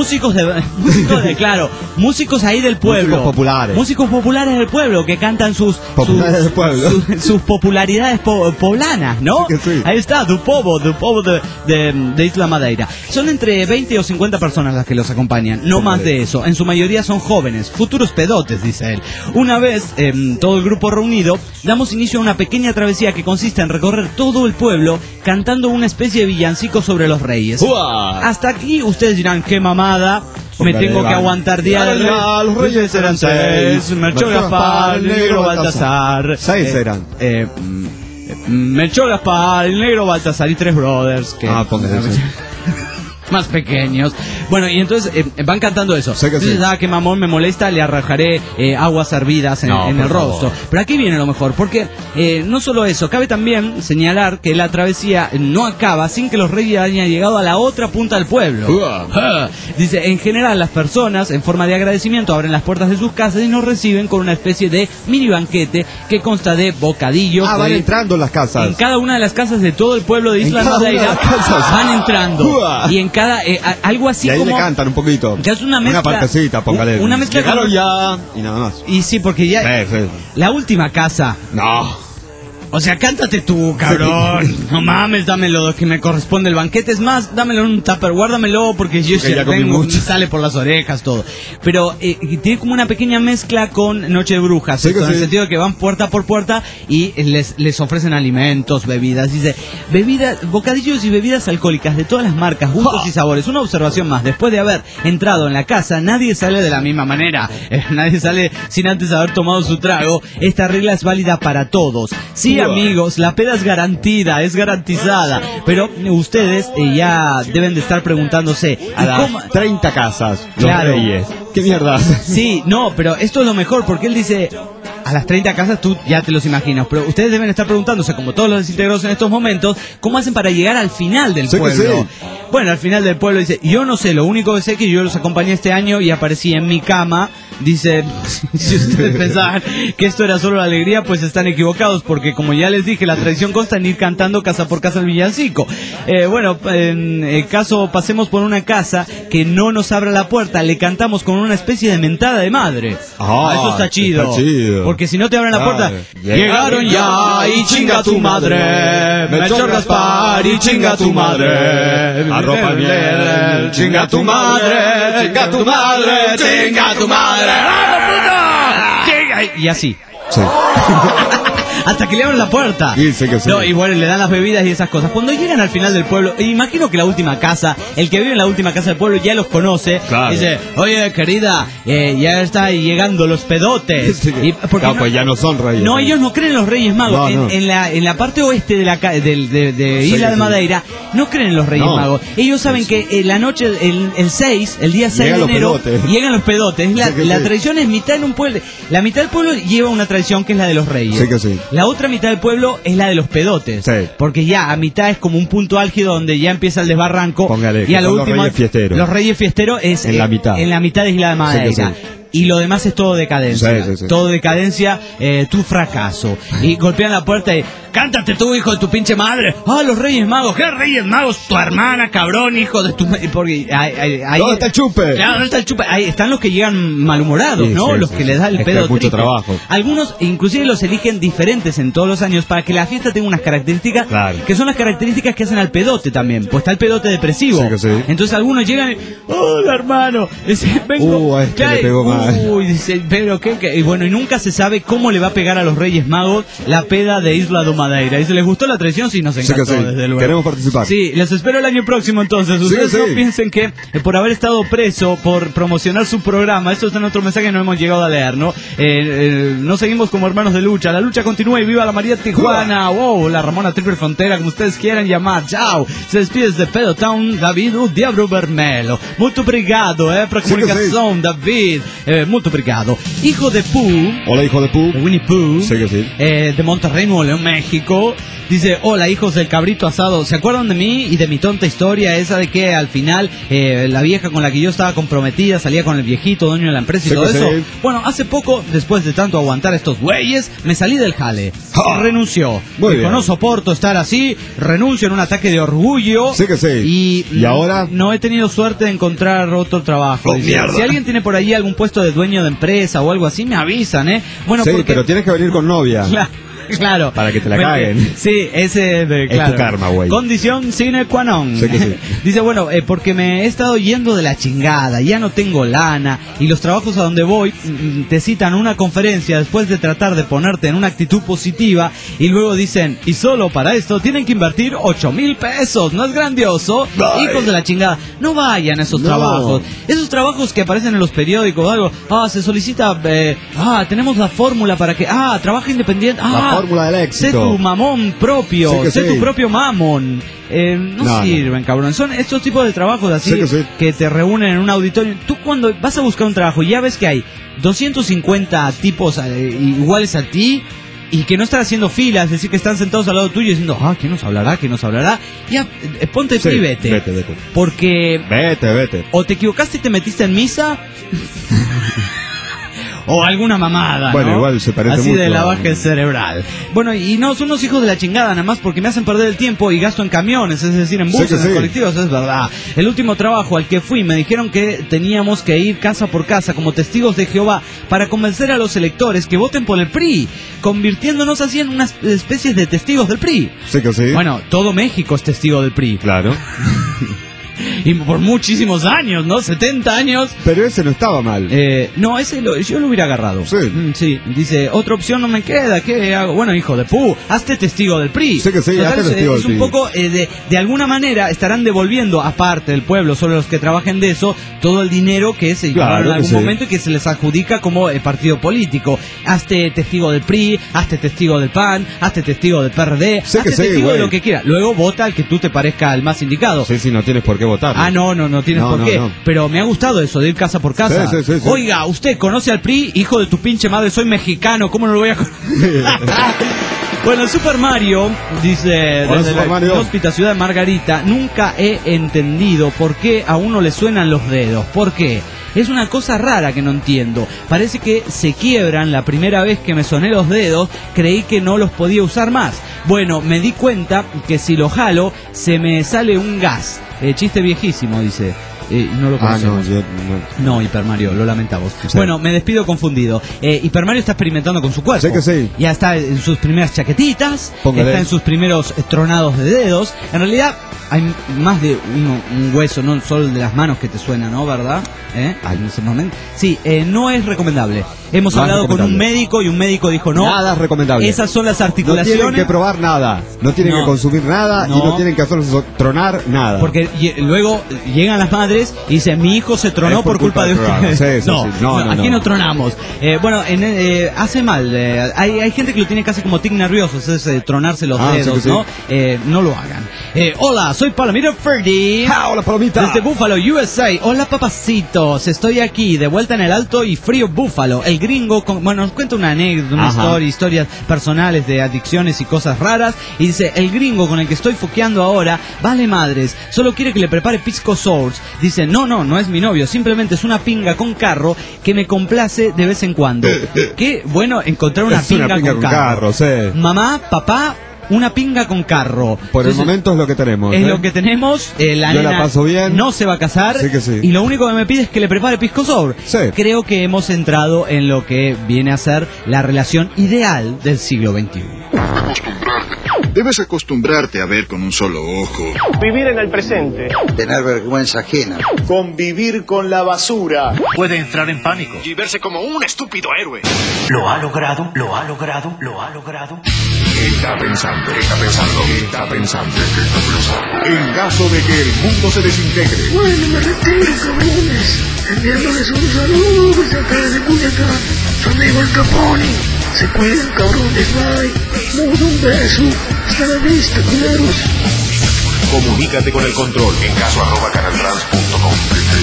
Músicos ahí del pueblo. Músicos populares del pueblo que cantan sus popularidades poblanas, ¿no? Sí que sí. Ahí está, du povo de Isla Madeira. Son entre 20 o 50 personas las que los acompañan, no más de eso. En su mayoría son jóvenes, futuros pedotes, dice él. Una vez todo el grupo reunido, damos inicio a una pequeña travesía que consiste en recorrer todo el pueblo cantando una especie de villancico sobre los reyes. Hasta aquí ustedes dirán, qué mamada. Me tengo que aguantar día de los reyes eran 6. Melchor, Gaspar, el negro Baltasar. 6 eran. Melchor, Gaspar, el negro Baltasar y 3 brothers. Póngase. Más pequeños. Bueno, y entonces van cantando eso. Sé que entonces, sí. Que mamón me molesta, le arrojaré aguas hervidas en el rostro. Pero aquí viene lo mejor, porque no solo eso, cabe también señalar que la travesía no acaba sin que los reyes hayan llegado a la otra punta del pueblo. Dice, en general las personas, en forma de agradecimiento, abren las puertas de sus casas y nos reciben con una especie de mini banquete que consta de bocadillos. Van entrando en las casas. En cada una de las casas de todo el pueblo de Isla Madeira van entrando. Y en cada algo así, y ahí como le cantan un poquito. Ya es una mezcla. Una partecita, póngale. Una mezcla. Llegaron ya y nada más. Y sí, porque ya Sí. la última casa. No. O sea, cántate tú, cabrón. No mames, dámelo, que me corresponde el banquete. Es más, dámelo en un tupper, guárdamelo porque yo ya tengo, sale por las orejas todo. Pero tiene como una pequeña mezcla con Noche de Brujas, sí, en el sentido de que van puerta por puerta y les ofrecen alimentos, bebidas. Dice, bocadillos y bebidas alcohólicas de todas las marcas, gustos y sabores. Una observación más, después de haber entrado en la casa, nadie sale de la misma manera. Nadie sale sin antes haber tomado su trago. Esta regla es válida para todos. Sí, amigos, la peda es garantizada, pero ustedes ya deben de estar preguntándose a las 30 casas, los reyes. ¿Qué mierda? Sí, no, pero esto es lo mejor, porque él dice, a las 30 casas tú ya te los imaginas, pero ustedes deben estar preguntándose, como todos los desintegrados en estos momentos, ¿cómo hacen para llegar al final del pueblo? Bueno, al final del pueblo dice, yo no sé, lo único que sé es que yo los acompañé este año y aparecí en mi cama. Dice, si ustedes pensaban que esto era solo la alegría, pues están equivocados, porque como ya les dije, la tradición consta en ir cantando casa por casa el villancico. Bueno, en el caso pasemos por una casa que no nos abra la puerta, le cantamos con una especie de mentada de madre. Eso está chido. Porque si no te abren la puerta, llegaron ya y chinga tu madre, Melchor, Gaspar y chinga tu madre, arropa el miel, chinga tu madre, chinga tu madre, chinga tu madre. Y así. Sí. Hasta que le abren la puerta. Sí, sé que sí. No, y bueno, le dan las bebidas y esas cosas. Cuando llegan al final del pueblo, imagino que la última casa, el que vive en la última casa del pueblo ya los conoce. Claro. Dice, oye, querida, ya está llegando los pedotes. Sí. Y pues ya no son reyes. No, ellos no creen en los Reyes Magos. No. En la parte oeste de Isla de Madeira, no creen en los Reyes Magos. Ellos saben que la noche, el 6, el día 6 de enero, llegan los pedotes. La tradición es mitad en un pueblo. La mitad del pueblo lleva una tradición que es la de los reyes. Sí que sí. La otra mitad del pueblo es la de los pedotes. Sí. Porque ya a mitad es como un punto álgido donde ya empieza el desbarranco. Póngale, y a lo último, los reyes fiesteros es en la mitad. En la mitad de Isla de Madeira. Sí. Y lo demás es todo decadencia. Sí. Todo decadencia, tu fracaso. Y golpean la puerta y, cántate tú, hijo de tu pinche madre. Los Reyes Magos. ¿Qué Reyes Magos? Tu hermana, cabrón, hijo de tu... Porque ¿dónde está el chupe? Claro, ¿dónde está el chupe? Ahí están los que llegan malhumorados, ¿no? Sí, los que les da el pedo mucho trabajo. Algunos inclusive los eligen diferentes en todos los años para que la fiesta tenga unas características que son las características que hacen al pedote también. Pues está el pedote depresivo. Sí. Entonces algunos llegan y, hola hermano, dice, vengo, le pegó mal. Dice, pero qué, y bueno, y nunca se sabe cómo le va a pegar a los Reyes Magos la peda de Isla de Madeira. Y si les gustó la traición, sí nos encantó, sí. desde luego. Queremos participar. Sí, les espero el año próximo entonces. Ustedes no piensen que por haber estado preso, por promocionar su programa, esto está en otro mensaje que no hemos llegado a leer, ¿no? No seguimos como hermanos de lucha. La lucha continúa y viva la María Tijuana. Wow, la Ramona Triple Frontera, como ustedes quieran llamar. Chao. Se despide desde Pedotown, David Diablo Vermelho. Muito obrigado, por comunicación, David. Muito obrigado. Hijo de Pooh. Hola, hijo de Pooh. Winnie Pooh. Sí que sí. De Monterrey, Nuevo León, México. Dice, hola hijos del cabrito asado, ¿se acuerdan de mí y de mi tonta historia esa de que al final la vieja con la que yo estaba comprometida salía con el viejito dueño de la empresa y todo eso? Bueno, hace poco, después de tanto aguantar estos güeyes, me salí del jale. Renunció. Muy bien. No soporto estar así, renuncio en un ataque de orgullo. Sí que sí. Y ahora no he tenido suerte de encontrar otro trabajo. Dice, si alguien tiene por ahí algún puesto de dueño de empresa o algo así, me avisan, Bueno, sí, porque... pero tienes que venir con novia. Claro. Para que te la caguen. Sí, ese claro. Es tu karma, güey. Condición sine qua non. Sí que sí. Dice, bueno, porque me he estado yendo de la chingada, ya no tengo lana, y los trabajos a donde voy te citan una conferencia después de tratar de ponerte en una actitud positiva, y luego dicen, y solo para esto tienen que invertir 8,000 pesos, ¿no es grandioso? Ay. Hijos de la chingada, no vayan a esos trabajos. Esos trabajos que aparecen en los periódicos, algo, se solicita, tenemos la fórmula para que, trabaja independiente, fórmula del éxito. Sé tu mamón propio, sé tu propio mamón. No sirven, cabrón. Son estos tipos de trabajos así que te reúnen en un auditorio. Tú cuando vas a buscar un trabajo y ya ves que hay 250 tipos iguales a ti y que no están haciendo filas, es decir, que están sentados al lado tuyo diciendo, ¿quién nos hablará? ¿Quién nos hablará? Ya, ponte y vete. Vete. Porque... Vete. O te equivocaste y te metiste en misa... o alguna mamada, bueno, ¿no? Igual se parece así mucho de lavaje cerebral. Bueno, y no, son unos hijos de la chingada, nada más porque me hacen perder el tiempo y gasto en camiones, es decir, en buses, en colectivos, es verdad. El último trabajo al que fui me dijeron que teníamos que ir casa por casa como testigos de Jehová para convencer a los electores que voten por el PRI, convirtiéndonos así en unas especies de testigos del PRI. Sí que sí. Bueno, todo México es testigo del PRI. Claro. Y por muchísimos años, ¿no? 70 años. Pero ese no estaba mal. No, ese yo lo hubiera agarrado. Sí. Sí. Dice, otra opción no me queda. ¿Qué hago? Bueno, hijo de Pooh, hazte testigo del PRI. Sí que sí, hazte testigo del PRI. Es un poco, de alguna manera, estarán devolviendo, aparte del pueblo, solo los que trabajen de eso, todo el dinero que se llevaron en algún momento y que se les adjudica como partido político. Hazte testigo del PRI, hazte testigo del PAN, hazte testigo del PRD, hazte testigo de lo que quiera. Luego vota al que tú te parezca el más indicado. Sí, no tienes por qué votar. No tienes por qué. Pero me ha gustado eso de ir casa por casa. Sí. Oiga, ¿usted conoce al PRI? Hijo de tu pinche madre, soy mexicano, ¿cómo no lo voy a conocer? Bueno, el Super Mario dice desde la inhóspita ciudad de Margarita, nunca he entendido por qué a uno le suenan los dedos. ¿Por qué? Es una cosa rara que no entiendo. Parece que se quiebran. La primera vez que me soné los dedos, creí que no los podía usar más. Bueno, me di cuenta que si lo jalo, se me sale un gas. Chiste viejísimo, dice. No lo conocemos. No, Hyper Mario, lo lamentamos. Sí. Bueno, me despido confundido. Hyper Mario está experimentando con su cuerpo. Sí que sí. Ya está en sus primeras chaquetitas, está en sus primeros tronados de dedos. En realidad hay más de un hueso, no solo el de las manos que te suena, ¿no? ¿Verdad? En ese momento. Sí, no es recomendable. Hemos hablado con un médico y un médico dijo no. Nada es recomendable. Esas son las articulaciones. No tienen que probar nada. No tienen que consumir nada y no tienen que hacerse tronar nada. Porque luego llegan las madres y dicen, mi hijo se tronó por culpa de ustedes. No, aquí no tronamos. Bueno, hace mal. Hay gente que lo tiene casi como tic nervioso, es tronarse los dedos, ¿no? No lo hagan. Hola, soy Palomita Ferdi. Hola, Palomita. Desde Buffalo, USA. Hola, papacitos. Estoy aquí, de vuelta en el alto y frío Buffalo. El gringo, nos cuenta una anécdota, una historias personales de adicciones y cosas raras. Y dice, el gringo con el que estoy foqueando ahora, vale madres, solo quiere que le prepare pisco sours. Dice, no es mi novio, simplemente es una pinga con carro que me complace de vez en cuando. Qué bueno encontrar una pinga con carro. Sí. Mamá, papá, una pinga con carro. Por el momento es lo que tenemos. Es lo que tenemos. La nena la paso bien. No se va a casar. Sí que sí. Y lo único que me pide es que le prepare pisco sour. Sí. Creo que hemos entrado en lo que viene a ser la relación ideal del siglo XXI. Debes acostumbrarte a ver con un solo ojo. Vivir en el presente. Tener vergüenza ajena. Convivir con la basura. Puede entrar en pánico Y verse como un estúpido héroe. Lo ha logrado, lo ha logrado, lo ha logrado. Está pensando. En caso de que el mundo se desintegre. Bueno, me retiro, cabrones. Enviándoles un saludo desde acá de Culiacán. Su amigo el Capone. Se cuidan, cabrones, bye. Un beso. Hasta la vista, culeros. Comunícate con el control en caso@canaltrans.com.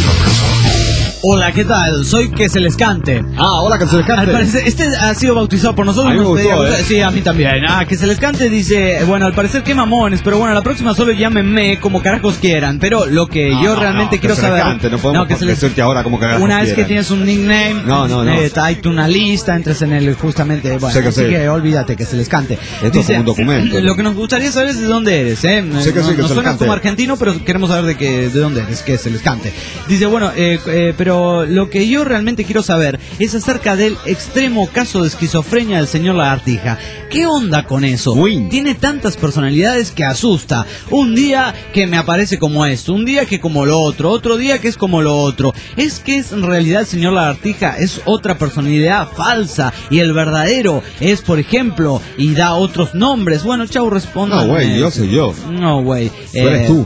Hola, ¿qué tal? Soy Que Se Les Cante. Hola, Que Se Les Cante. Al parecer, este ha sido bautizado por nosotros. A mí me gustó, Sí, a mí también. Que Se Les Cante dice, bueno, al parecer qué mamones, pero bueno, la próxima solo llámenme como carajos quieran. Pero lo que yo realmente quiero que se saber... Les Cante, no podemos decirte ahora como carajos Una vez quieran. que tienes un nickname, No. hay una lista, entres en el justamente... Bueno, Sé que así sí. que olvídate, Que Se Les Cante. Esto es como un documento. Lo que nos gustaría saber es de dónde eres, ¿eh? Sé que sí, que no se les suena cante. como argentino, pero queremos saber de dónde eres, Que Se Les Cante. Dice, bueno, pero lo que yo realmente quiero saber es acerca del extremo caso de esquizofrenia del señor Lagartija. ¿Qué onda con eso? Tiene tantas personalidades que asusta. Un día que me aparece como esto, un día que como lo otro día que es como lo otro. Es que en realidad el señor Lagartija es otra personalidad falsa y el verdadero es, por ejemplo, y da otros nombres. Bueno, chau, responda. No, güey, yo soy yo. No, güey. Tú eres tú.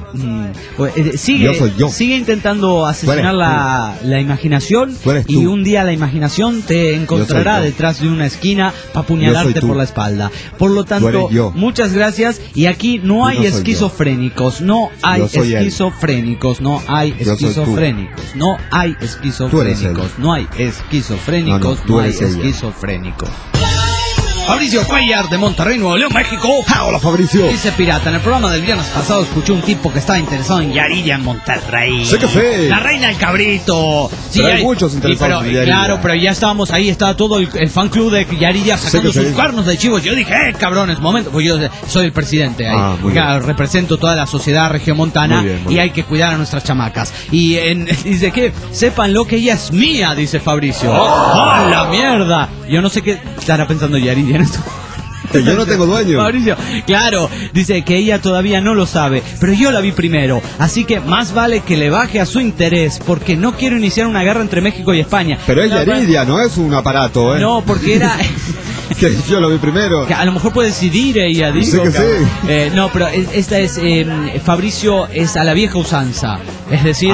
Sigue, Yo soy yo. sigue intentando asesinar la imaginación y un día la imaginación te encontrará detrás de una esquina para apuñalarte por la espalda. Por lo tanto, muchas gracias. Y aquí no hay esquizofrénicos, no hay esquizofrénicos, no hay esquizofrénicos, no hay esquizofrénicos, no hay esquizofrénicos, no hay esquizofrénicos. Fabricio Cuellar de Monterrey, Nuevo León, México. Hola, Fabricio. Dice Pirata, en el programa del viernes pasado escuché un tipo que estaba interesado en Yarilla en Monterrey. Sé que sé. La reina del cabrito. Sí, pero hay muchos interesados en Yarilla. Claro, pero ya estábamos ahí, estaba todo el fan club de Yarilla sacando sus cuernos de chivos. Yo dije, cabrones, momento, pues yo soy el presidente ahí. Represento toda la sociedad regiomontana y hay que cuidar a nuestras chamacas. Y dice que sépanlo que ella es mía, dice Fabricio. ¡Oh, la mierda! Yo no sé qué estará pensando Yarilla en esto. Yo no tengo dueño. Mauricio, claro, dice que ella todavía no lo sabe, pero yo la vi primero, así que más vale que le baje a su interés, porque no quiero iniciar una guerra entre México y España. Pero es Yaridia, no es un aparato, ¿eh? No, porque era... que yo lo vi primero. Que a lo mejor puede decidir ella, digo. Sí que sí. No, pero esta es... Fabricio es a la vieja usanza. Es decir,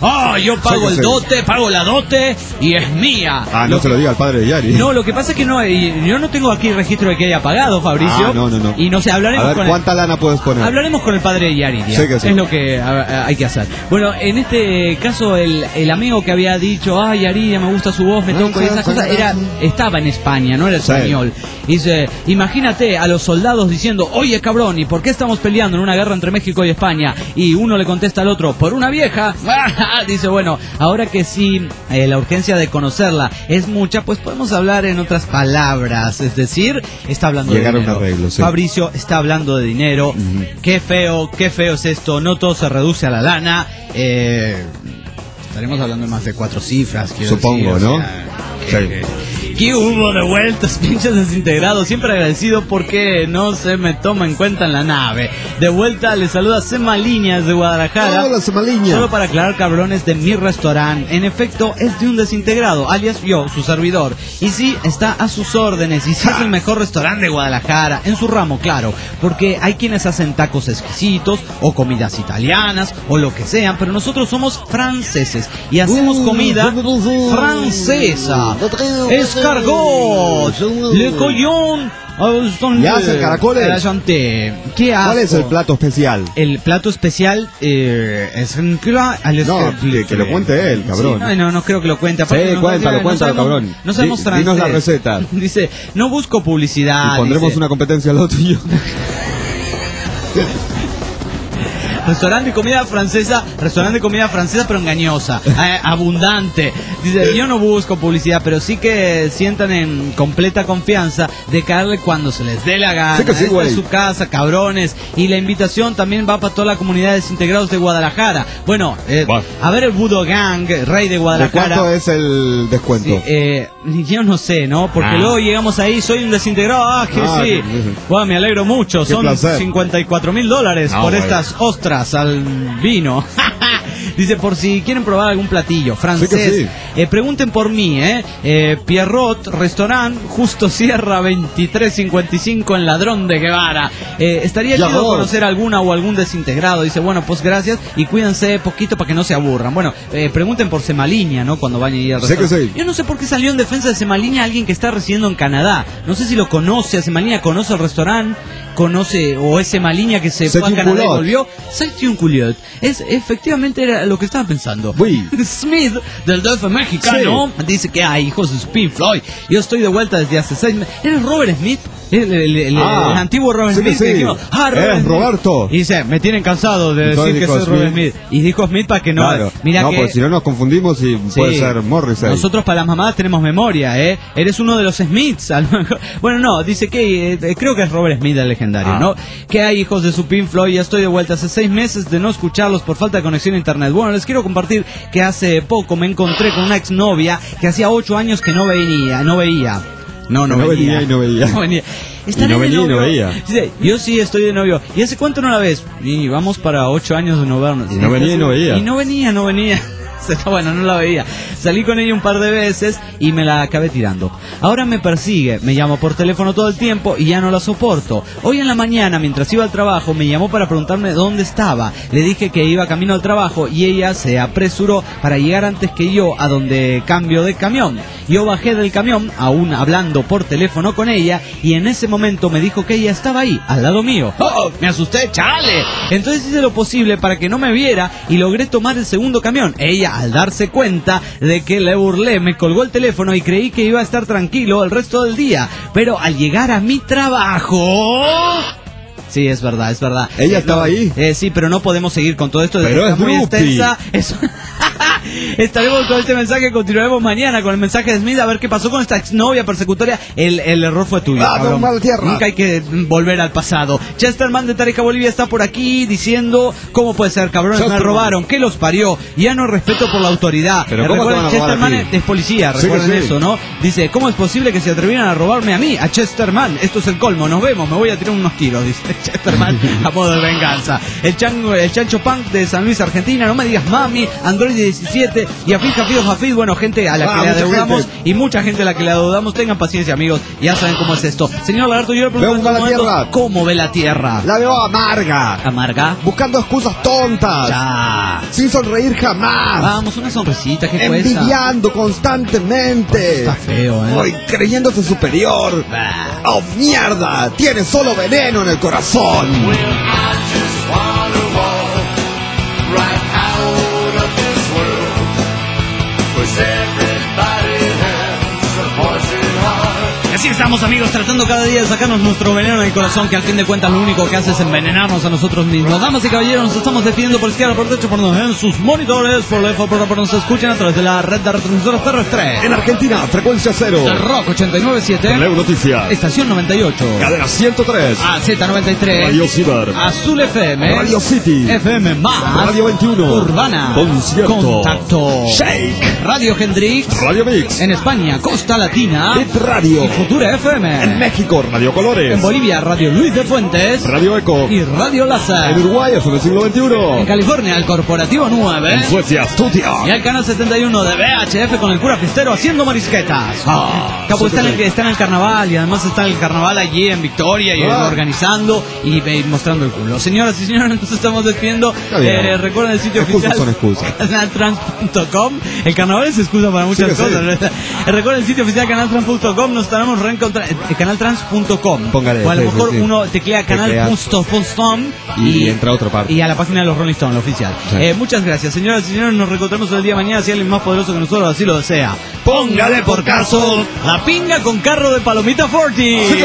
yo pago el dote, pago la dote y es mía. No se lo diga al padre de Yari. No, lo que pasa es que no, yo no tengo aquí registro de que haya pagado, Fabricio. No. Y no sé, hablaremos a ver, con ¿cuánta lana puedes poner? Hablaremos con el padre de Yari. Sí que sí. Es lo que hay que hacer. Bueno, en este caso, el amigo que había dicho, Yari, me gusta su voz, me toco y esas cosas, estaba en España, no era español. Dice, imagínate a los soldados diciendo, oye cabrón, ¿y por qué estamos peleando en una guerra entre México y España? Y uno le contesta al otro, por una vieja. Dice, bueno, ahora que sí, la urgencia de conocerla es mucha, pues podemos hablar en otras palabras. Es decir, está hablando llegar de dinero. A un arreglo, sí. Fabricio está hablando de dinero. Qué feo es esto. No todo se reduce a la lana. Estaremos hablando de más de 4 cifras, supongo, decir, ¿no? ¿Qué hubo de vueltas, pinches desintegrados? Siempre agradecido porque no se me toma en cuenta en la nave. De vuelta les saluda Semaliñas de Guadalajara. Hola, Semaliñas. Solo para aclarar, cabrones, de mi restaurante. En efecto, es de un desintegrado, alias yo, su servidor. Y sí, está a sus órdenes. Y sí es el mejor restaurante de Guadalajara. En su ramo, claro. Porque hay quienes hacen tacos exquisitos, o comidas italianas, o lo que sean. Pero nosotros somos franceses. Y hacemos comida francesa. Escargot, le collón, ¿le hacen caracoles? ¿Qué hago? ¿Cuál es el plato especial? El plato especial es... No, que lo cuente él, cabrón. Sí, no creo que lo cuente. Sí, cuéntalo, cabrón. No sabemos francés. Dinos la receta. Dice, no busco publicidad. Y pondremos una competencia lo tuyo. Restaurante de comida francesa pero engañosa, abundante. Dice, yo no busco publicidad, pero sí que sientan en completa confianza de caerle cuando se les dé la gana. Sí que sí, Esta es su casa, cabrones. Y la invitación también va para toda la comunidad de desintegrados de Guadalajara. Bueno, a ver el Budo Gang, rey de Guadalajara. ¿De cuánto es el descuento? Sí, yo no sé, ¿no? Porque luego llegamos ahí, soy un desintegrado, sí. Bueno, me alegro mucho, son $54,000 por estas ostras al vino. Dice, por si quieren probar algún platillo francés, Pregunten por mí, Pierrot, restaurant, Justo Sierra 2355 en Ladrón de Guevara. Estaría chido conocer alguna o algún desintegrado. Dice, bueno, pues gracias y cuídense poquito para que no se aburran. Bueno, pregunten por Semaliña, ¿no? Cuando vayan a ir al restaurante. Yo no sé por qué salió en defensa de Semaliña alguien que está residiendo en Canadá. No sé si lo conoce a Semaliña, conoce el restaurante, conoce, o es Semaliña que se fue a Canadá y volvió. C'est un culiot. Efectivamente era lo que estaba pensando. Oui. Smith, del DF mexicano, dice que hay hijos de Pink Floyd. Yo estoy de vuelta desde hace 6 meses. ¿Eres Robert Smith? El antiguo Robert Smith. Sí. Dijimos, Roberto. Y dice, me tienen cansado de decir que soy Robert Smith. Y dijo Smith para que no. Claro. Mira no, que, porque si no nos confundimos y puede ser Morrissey. Nosotros para las mamadas tenemos memoria, Eres uno de los Smiths, a lo mejor. Bueno, no, dice que creo que es Robert Smith el legendario, ¿no? Que hay hijos de su Pink Floyd. Ya estoy de vuelta hace 6 meses de no escucharlos por falta de conexión a internet. Bueno, les quiero compartir que hace poco me encontré con una exnovia que hacía 8 años que no veía. No venía. Estaré de novio. Sí, yo sí estoy de novio. ¿Y hace cuánto no la ves? Y vamos para 8 años de no vernos. Y no venía. Y no venía. Bueno, no la veía. Salí con ella un par de veces y me la acabé tirando. Ahora me persigue, me llama por teléfono todo el tiempo y ya no la soporto. Hoy en la mañana, mientras iba al trabajo, me llamó para preguntarme dónde estaba. Le dije que iba camino al trabajo y ella se apresuró para llegar antes que yo a donde cambio de camión. Yo bajé del camión, aún hablando por teléfono con ella, y en ese momento me dijo que ella estaba ahí, al lado mío. ¡Oh! Me asusté, chale. Entonces hice lo posible para que no me viera y logré tomar el segundo camión. Ella, al darse cuenta de que le burlé, me colgó el teléfono y creí que iba a estar tranquilo el resto del día. Pero al llegar a mi trabajo... Sí, es verdad. ¿Ella estaba ahí? Sí, pero no podemos seguir con todo esto. Pero está es muy Drupi. extensa. Estaremos con este mensaje, continuaremos mañana con el mensaje de Smith, a ver qué pasó con esta exnovia persecutoria. El error fue tuyo, cabrón. Nunca hay que volver al pasado. Chesterman de Tarija, Bolivia, está por aquí diciendo, ¿cómo puede ser, cabrones? Me robaron, ¿qué los parió? Ya no respeto por la autoridad. Pero ¿cómo te van a robar Chesterman aquí? es policía, recuerden eso, ¿no? Dice, ¿cómo es posible que se atrevieran a robarme a mí, a Chesterman? Esto es el colmo, nos vemos, me voy a tirar unos tiros, dice Chesterman a modo de venganza. El Chancho Punk de San Luis, Argentina, no me digas mami, Android 17 y Jafid, bueno, gente a la que le adeudamos y mucha gente a la que le adeudamos. Tengan paciencia, amigos, ya saben cómo es esto. Señor Lagarto, yo le pregunto en este momento, ¿cómo ve la Tierra? La veo amarga. ¿Amarga? Buscando excusas tontas. Ya. Sin sonreír jamás. Vamos, una sonrisita, ¿qué cuesta? Envidiando constantemente. Está feo, Hoy creyéndose superior. ¡Oh, mierda! Tiene solo veneno en el corazón. Así estamos, amigos, tratando cada día de sacarnos nuestro veneno en el corazón, que al fin de cuentas lo único que hace es envenenarnos a nosotros mismos. Damas y caballeros, nos estamos despidiendo por izquierda, por derecha, por en sus monitores, por lejos, por nos escuchan a través de la red de retransmisores terrestres. En Argentina, frecuencia 0. El Rock 89.7. Leo Noticias. Estación 98. Cadena 103. AZ93. Radio Ciber. Azul FM. Radio City. FM más. Radio 21. Urbana. Concierto. Contacto. Shake. Radio Hendrix. Radio Mix. En España, Costa Latina. Hit Radio. Y Futura FM. En México, Radio Colores. En Bolivia, Radio Luis de Fuentes. Radio Eco. Y Radio Láser. En Uruguay, es el siglo XXI. En California, el Corporativo 9. En Suecia, Studio. Y al canal 71 de VHF con el cura Pistero haciendo marisquetas. Capo, está en el carnaval y además está el carnaval allí en Victoria y organizando y mostrando el culo. Señoras y señores, nos estamos despidiendo. Recuerden el sitio oficial canaltrans.com. El carnaval es excusa para muchas cosas. Recuerden el sitio oficial canaltrans.com. Nos estaremos reencontrando. Canaltrans.com. Póngale. O a lo mejor uno teclea canal.com y entra a otra parte. Y a la página de los Rolling Stones, la oficial. Sí. Muchas gracias, señoras y señores. Nos reencontramos el día de mañana si alguien más poderoso que nosotros así lo desea. Póngale por caso la pinga con carro de palomita Forti. Sí,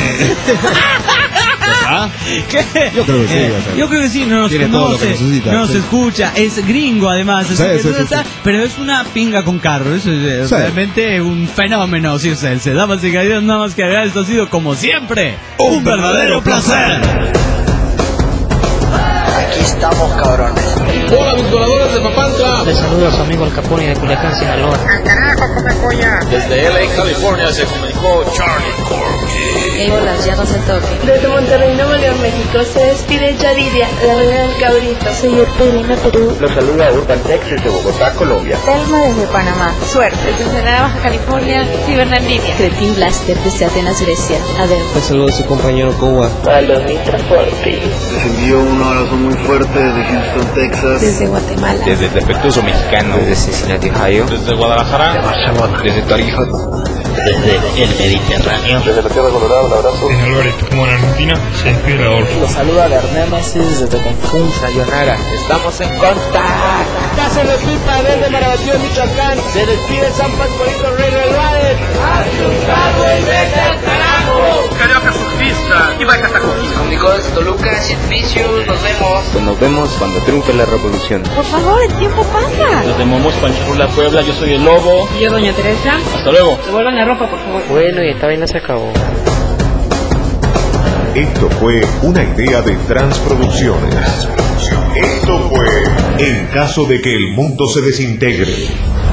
¿Qué? Yo creo que sí. Yo creo que sí. No se escucha. Es gringo, además. Sí. Pero es una pinga con carro. Eso es realmente un fenómeno, Sir Celce. Damas y caballeros, nada más que agregar. Esto ha sido, como siempre, un verdadero placer. Aquí estamos, cabrones. Hola, mis voladores de Papantla. Les saluda a su amigo el Capone de Culiacán, Sinaloa. ¡Al carajo, come polla! Desde LA, California, se comunicó Charlie Corky. Hola, ya no se toque. Desde Monterrey, Nuevo León, México, se despide Yaridia, la reina del cabrito. Señor Perina, Perú. Los saluda Urban Texas de Bogotá, Colombia. Telma desde Panamá. Suerte. Desde Ensenada, Baja California, Cibernandinia. Cretin Blaster desde Atenas, Grecia. Adeu. Les saludo a su compañero Kowa. Para los transporte. Les envío un abrazo muy fuerte desde Houston, Texas. Desde Guatemala. Desde el defectuoso mexicano. Desde Cincinnati, Ohio. Desde Guadalajara. De Barcelona. Desde Tarija. Desde el Mediterráneo. Desde la Tierra Colorada, un abrazo. Desde Álvarez, como en Argentina, se despide Adolfo. Los saluda Bernémesis desde Cancún, Sayonara. Estamos en contacto. Casa los pipa desde Maravación, Michoacán. Se despide San Pascualito Rey Reyes. ¡Asustado y vete al carajo! Carioca surfista y va a Catacos. Comunicó desde Toluca, Servicio, nos vemos. Pues nos vemos cuando triunfe la revolución. Por favor, el tiempo pasa. Desde Momos, Panchurula, Puebla, yo soy el Lobo. Yo, doña Teresa. Hasta luego. Devuelvan la ropa, por favor. Bueno, y esta vaina se acabó. Esto fue una idea de Transproducciones. Esto fue En caso de que el mundo se desintegre.